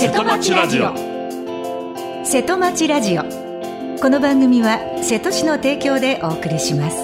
瀬戸町ラジオ。 瀬戸町ラジオ。この番組は瀬戸市の提供でお送りします。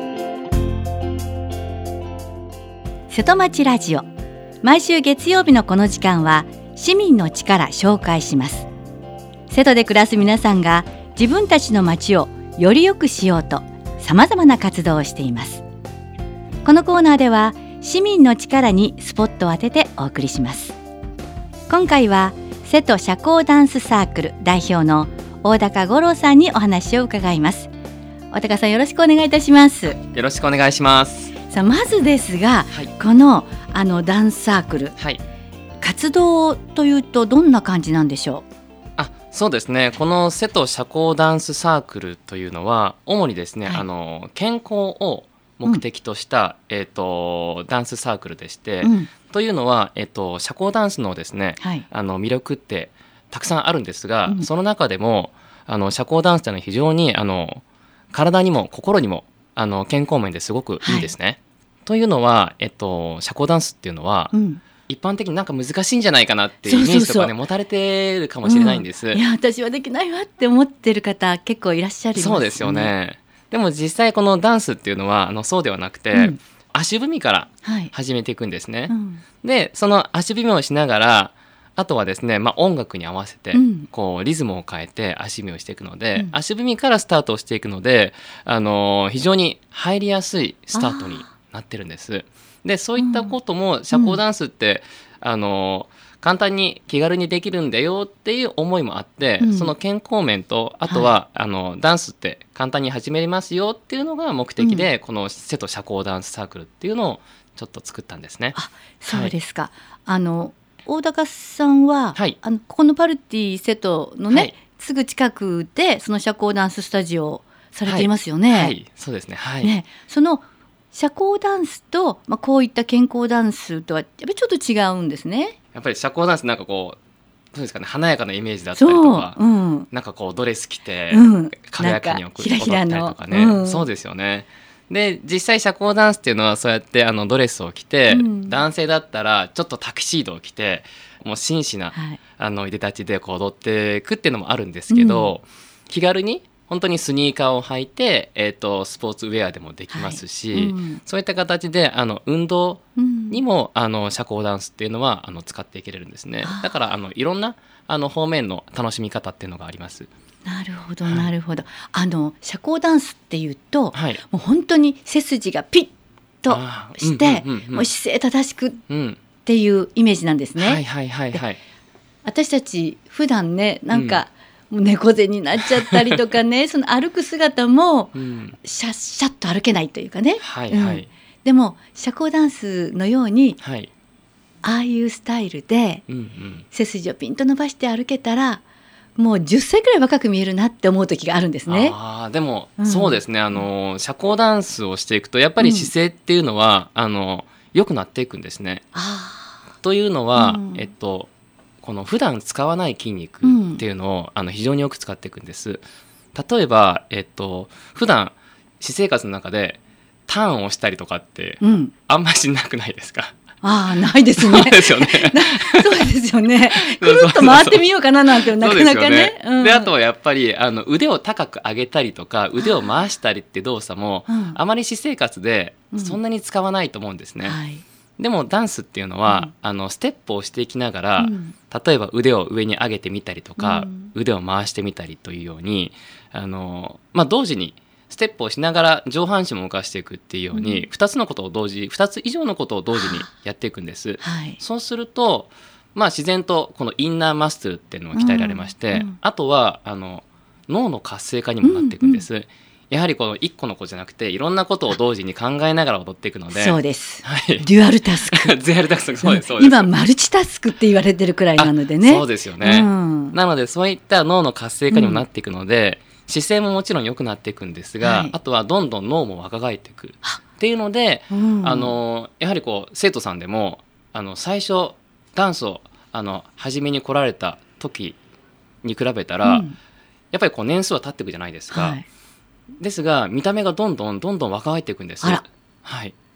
瀬戸町ラジオ、毎週月曜日のこの時間は市民の力紹介します。瀬戸で暮らす皆さんが自分たちの町をより良くしようとさまざまな活動をしています。このコーナーでは市民の力にスポットを当ててお送りします。今回は瀬戸社交ダンスサークル代表の大高五郎さんにお話を伺います。大高さん、よろしくお願いいたします。 よろしくお願いします。 さあ、まずですが、 はい、 このダンスサークル、 はい、 活動というとどんな感じなんでしょう？ そうですね、この瀬戸社交ダンスサークルというのは主にですね、 はい、 健康を目的とした、ダンスサークルでして、というのは、社交ダンスのですね、はい、魅力ってたくさんあるんですが、その中でも社交ダンスというのは非常に体にも心にも健康面ですごくいいんですね、はい、というのは、社交ダンスっていうのは、一般的になんか難しいんじゃないかなっていうイメージとかね、持たれてるかもしれないんです、 いや、私はできないわって思ってる方結構いらっしゃるんですよね。 そうですよね。でも実際このダンスっていうのはそうではなくて、足踏みから始めていくんですね、でその足踏みをしながら、あとはですね、音楽に合わせてこうリズムを変えて足踏みをしていくので、足踏みからスタートをしていくので、非常に入りやすいスタートになってるんです。でそういったことも社交ダンスって、簡単に気軽にできるんだよっていう思いもあって、その健康面と、あとは、ダンスって簡単に始めれますよっていうのが目的で、この瀬戸社交ダンスサークルっていうのをちょっと作ったんですね。 そうですか、大高さんは、 はい、 ここのパルティ瀬戸のね、 はい、 すぐ近くでその社交ダンススタジオをされていますよね。 はいはい、そうですね、はい、 ね、その社交ダンスと、こういった健康ダンスとはやっぱりちょっと違うんですね。 やっぱり社交ダンスなんかこうどうですかね、華やかなイメージだったりとか、なんかこうドレス着て、軽やかに踊ったりとかね、そうですよね。で実際社交ダンスっていうのはそうやってドレスを着て、男性だったらちょっとタキシードを着て、もう紳士な、いでたちでこう踊っていくっていうのもあるんですけど、気軽に本当にスニーカーを履いて、スポーツウェアでもできますし、そういった形で運動にも、社交ダンスっていうのは使っていけれるんですね。だからいろんな方面の楽しみ方っていうのがあります。 なるほどなるほど。社交ダンスっていうと、 はい、 もう本当に背筋がピッとして、もう姿勢正しくっていうイメージなんですね。 はいはいはいはい。 私たち普段ね、なんか、もう猫背になっちゃったりとかねその歩く姿もシャッシャッと歩けないというかね、でも社交ダンスのように、ああいうスタイルで、背筋をピンと伸ばして歩けたら、もう10歳くらい若く見えるなって思う時があるんですね。 でも、そうですね、社交ダンスをしていくとやっぱり姿勢っていうのは、良くなっていくんですね。というのは、この普段使わない筋肉っていうのを、非常によく使っていくんです。例えば、普段私生活の中でターンをしたりとかって、あんまりしなくないですか？ ないですね。 そうですよね。 そうですよね。くるっと回ってみようかななんてなかなかね。 であとはやっぱり腕を高く上げたりとか腕を回したりって動作も、あまり私生活でそんなに使わないと思うんですね。でもダンスっていうのは、ステップをしていきながら、例えば腕を上に上げてみたりとか、腕を回してみたりというように同時にステップをしながら上半身も動かしていくっていうように、2つのことを2つ以上のことを同時にやっていくんです。そうすると、自然とこのインナーマッスルっていうのが鍛えられまして、あとは脳の活性化にもなっていくんです。やはりこの1個の子じゃなくていろんなことを同時に考えながら踊っていくので。 そうです、デュアルタスクデュアルタスク、そうですそうです。 今マルチタスクって言われてるくらいなのでね。 そうですよね、なのでそういった脳の活性化にもなっていくので、姿勢ももちろん良くなっていくんですが、あとはどんどん脳も若返っていくっていうので、やはりこう生徒さんでも最初ダンスを始めに来られた時に比べたら、やっぱりこう年数は経っていくじゃないですか、ですが見た目がどんどん若返っていくんです。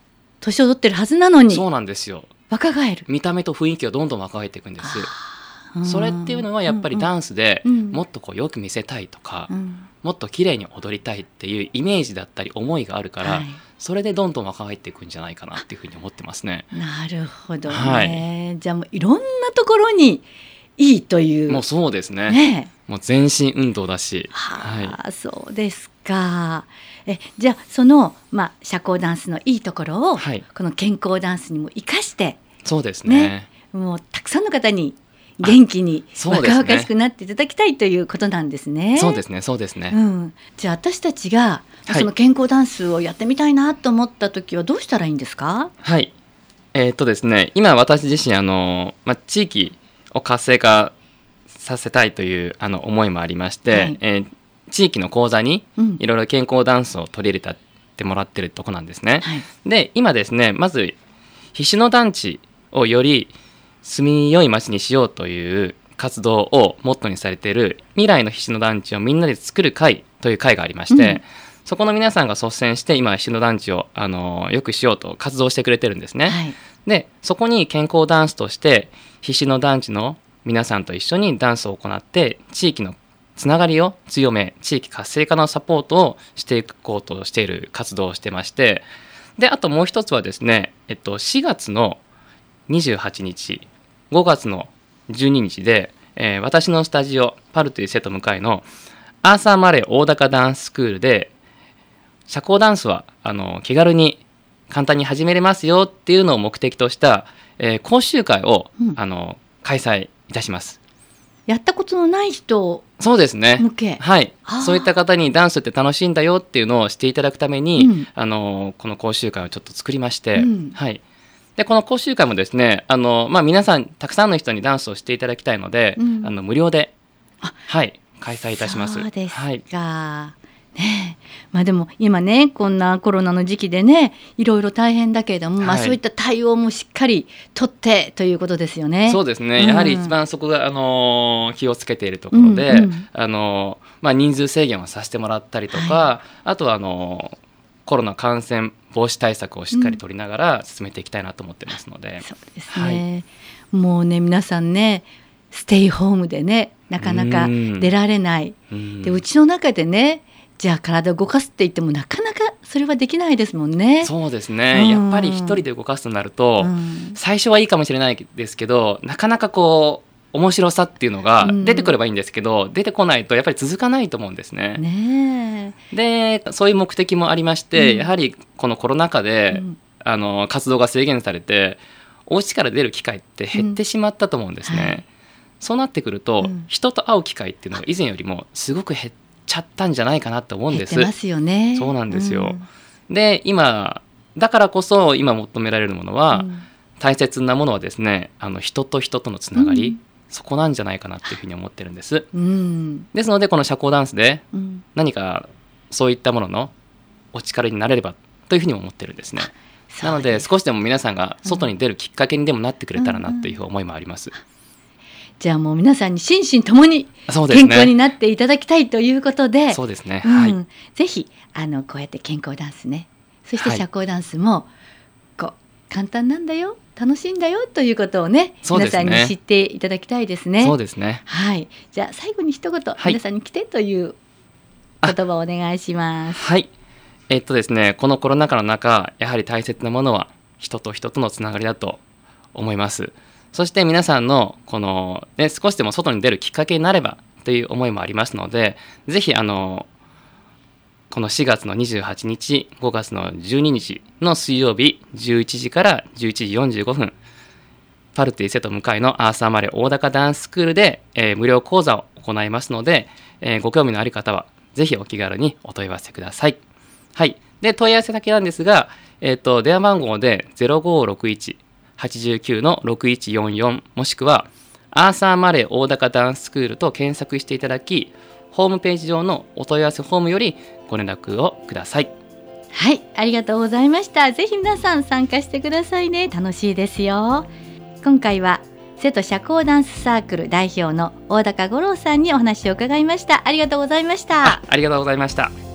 年を取ってるはずなのに。 そうなんですよ。 若返る。 見た目と雰囲気がどんどん若返っていくんです。 それっていうのはやっぱりダンスでもっとこうよく見せたいとか、もっと綺麗に踊りたいっていうイメージだったり思いがあるから、それでどんどん若返っていくんじゃないかなっていうふうに思ってますね。 なるほどね、じゃあもういろんなところにいいという。 もうそうですね、もう全身運動だし。 そうですか。じゃあその、社交ダンスのいいところを、この健康ダンスにも生かして、 そうですね、 もうたくさんの方に元気に若々しくなっていただきたいということなんですね。 そうですね、そうですね、 じゃあ私たちがその健康ダンスをやってみたいなと思った時はどうしたらいいんですか？ はい、ですね、今私自身地域を活性化させたいという思いもありまして、地域の講座にいろいろ健康ダンスを取り入れてもらってるとこなんですね。で今ですね、まず菱野団地をより住みよい街にしようという活動をモットーにされている未来の菱野団地をみんなで作る会という会がありまして、そこの皆さんが率先して今菱野団地をよくしようと活動してくれてるんですね。でそこに健康ダンスとして菱野団地の皆さんと一緒にダンスを行って地域のつながりを強め、地域活性化のサポートをしていこうとしている活動をしてまして、であともう一つはですね、4月の28日5月の12日で、私のスタジオパルトゥイ瀬戸向かいのアーサー・マレー大高ダンススクールで社交ダンスは気軽に簡単に始めれますよっていうのを目的とした、講習会を、開催いたします。 やったことのない人そうですね、はい、そういった方にダンスって楽しいんだよっていうのをしていただくために、この講習会をちょっと作りまして、でこの講習会もですね皆さんたくさんの人にダンスをしていただきたいので、無料で、開催いたします。 そうですか、でも今ねこんなコロナの時期でねいろいろ大変だけれども、そういった対応もしっかりとってということですよね。 そうですね、やはり一番そこが、気をつけているところで、人数制限をさせてもらったりとか、あとはコロナ感染防止対策をしっかり取りながら進めていきたいなと思ってますので、 そうですね、もうね皆さんねステイホームでねなかなか出られない、でうちの中でねじゃあ体を動かすって言ってもなかなかそれはできないですもんね。 そうですね、やっぱり一人で動かすとなると、最初はいいかもしれないですけどなかなかこう面白さっていうのが出てくればいいんですけど、出てこないとやっぱり続かないと思うんですね。でそういう目的もありまして、やはりこのコロナ禍で、活動が制限されてお家から出る機会って減ってしまったと思うんですね。そうなってくると、人と会う機会っていうのが以前よりもすごく減ちゃったんじゃないかなと思うんです。 減ってますよね。 そうなんですよ、で今だからこそ今求められるものは、大切なものはですね人と人とのつながり、そこなんじゃないかなっていうふうに思ってるんです、ですのでこの社交ダンスで何かそういったもののお力になれればというふうに思ってるんですね。なので少しでも皆さんが外に出るきっかけにでもなってくれたらなという思いもあります。 じゃあもう皆さんに心身ともに健康になっていただきたいということで、 そうですね、 ぜひこうやって健康ダンスね、そして社交ダンスもこう簡単なんだよ楽しいんだよということをね、皆さんに知っていただきたいですね。 そうですね、 じゃあ最後に一言、皆さんに来てという言葉をお願いします。 ですね、このコロナ禍の中やはり大切なものは人と人とのつながりだと思います。そして皆さんのこの、少しでも外に出るきっかけになればという思いもありますので、ぜひこの4月の28日5月の12日の水曜日11時から11時45分パルトゥイ瀬戸向かいのアーサーマレー大高ダンススクールで、無料講座を行いますので、ご興味のある方はぜひお気軽にお問い合わせください。で問い合わせ先なんですが、電話番号で0561-89-6144もしくはアーサーマレー大高ダンススクールと検索していただき、ホームページ上のお問い合わせフォームよりご連絡をください。 ありがとうございました。ぜひ皆さん参加してくださいね。楽しいですよ。今回は瀬戸社交ダンスサークル代表の大高五郎さんにお話を伺いました。ありがとうございました。 ありがとうございました。